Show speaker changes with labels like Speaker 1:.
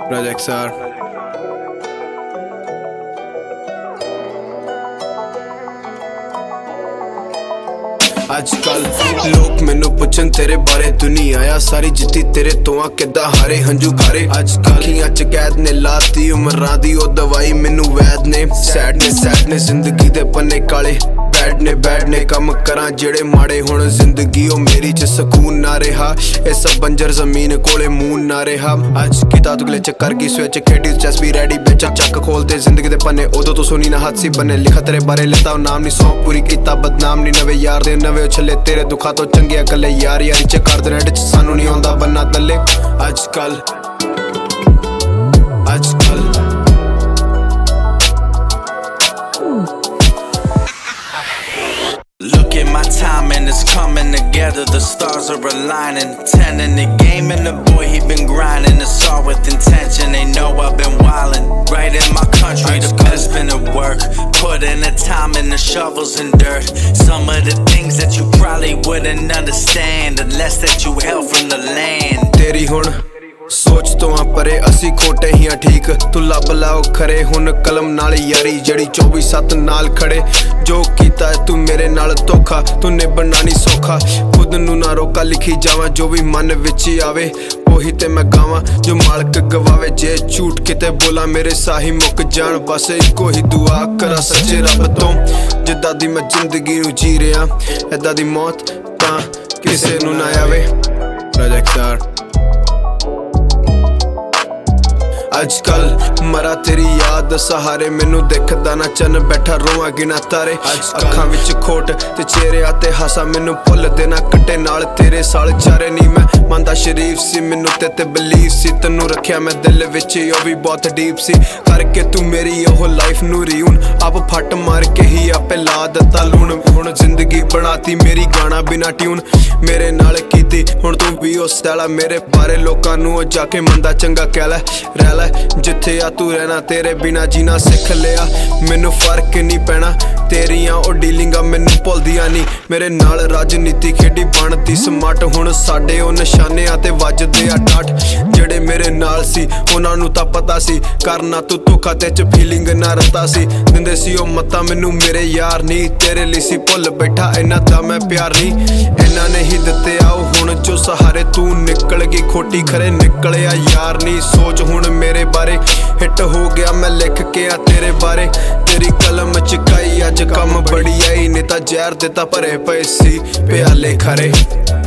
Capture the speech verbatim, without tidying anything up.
Speaker 1: Project Sir अजकल लोग मैनू पुछन तेरे बारे दुनिया आ सारी जिद्दी तेरे तो आ किदा हारे हंजू खारे अजकल अखियां च कैद ने लाती उमरां दी ओ दवाई मैनू वैद ने सैड ने सैड ने जिंदगी दे पन्ने काले बैड ने बैड ने कम करा जेड़े माड़े हुण जिंदगी ओ मेरी च सकून ना रहा इस बंजर जमीन कोले मून ना रहा अज कीता तुगले चक्कर की स्विच खेडी चेस भी रेडी बेच चक खोल दे जिंदगी दे पन्ने उदों तो सुनी ना हादसी बने लिखा तेरे बारे लेता नाम नहीं सौ पूरी कीता बदनाम नहीं नवे यार दे नवे उछले तेरे दुखा तो चंगे कले यार यारी च कर दे नेट च सानू नहीं आंदा बनना तले अजकल अजकल
Speaker 2: Look at my timing, it's coming together. The stars are aligning. Ten in the game and the boy he been grinding. It's all with intention. They know I've been wildin'. Right in my country, the best been at work. Put in the time and the shovels and dirt. Some of the things that you probably wouldn't understand unless that you hail from the land.
Speaker 1: तेरी हुण सोच तो हाँ परे असी खोटे ही हाँ ठीक तू लब लाओ खरे हुन कलम नाल यारी जड़ी चौबी सत्त नाल खड़े जो कीता है तू मेरे नाल धोखा तू निभना नहीं सौखा खुद नू ना रोका लिखी जावा जो भी मन विच आवे ओही ते मैं गावां जो मालक गवावे जे झूठ किते बोला मेरे साही मुक जान बस इको ही दुआ करा सच्चे रब तो जिद्दां दी मैं जिंदगी नू जी रहा ऐदां दी मौत तां किसे नू ना आवे प्रोजेक्ट सर अजकल मरा तेरी याद सहारे मैनू दिखदा ना चन बैठा रोआं गिना तारे अखां विच खोट ते चेहरे आते हासा मैनू भुल देना कट्टे नाल तेरे साल चारे नी मैं मंदा शरीफ सी मैनू ते ते बिलीव सी तैनू रखिया मैं दिल विच ओ भी बहुत डीप सी करके तू मेरी ओह लाइफ नू रियून आप फट मार के ही आपे ला दिता लूण हुण जिंदगी बनाती मेरी गाना बिना ट्यून मेरे नाल कीती हुण तू भी उस साला मेरे बारे लोकां नू जाके मंदा चंगा कह लै रह लै जिथे आ तू रहना तेरे बिना जीना सिख लिया मैनू फर्क नहीं पैना तेरियां ओ डीलिंगां मैनू भुलदियां नहीं मेरे नाल राजनीति खेडी बनदी स्मार्ट हुण साडे ओ निशाने आ ते वजदे आ डाट जेड़े मेरे नाल सी उन्हां नू तां पता सी करना तू धोखा ते च फीलिंग ना रता सी दिंदे सी ओ मत्ता मैनू मेरे यार नहीं तेरे लिए सी भुल बैठा इन्हां दा मैं प्यार नहीं इन्हां ने ही दित्ते आओ हुण जो सहारे तू निकल गई खोटी खरे निकलिया यार नहीं सोच हुण मेरे बारे हिट हो गया मैं लिख के आ तेरे बारे तेरी कलम चकाई अज कम बड़ी आई नहीं तां जहर दिता भरे पे सी प्याले खरे।